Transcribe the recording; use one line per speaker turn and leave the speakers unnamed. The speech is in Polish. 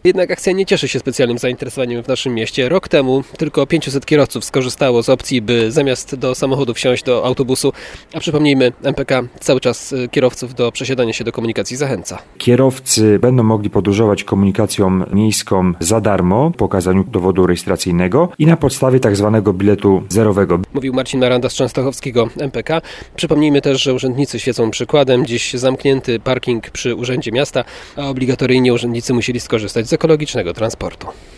Jednak akcja nie cieszy się specjalnym zainteresowaniem w naszym mieście. Rok temu tylko 500 kierowców skorzystało z opcji, by zamiast do samochodu wsiąść do autobusu. A przypomnijmy, MPK cały czas kierowców do przesiadania się do komunikacji zachęca.
Kierowcy będą mogli podróżować komunikacją miejską za darmo po okazaniu dowodu rejestracyjnego i na podstawie tak zwanego biletu zerowego.
Mówił Marcin Maranda z częstochowskiego MPK. Przypomnijmy też, że urzędnicy świecą przykładem. Dziś zamknięty parking przy Urzędzie Miasta, a obligatoryjnie urzędnicy musieli skorzystać z ekologicznego transportu.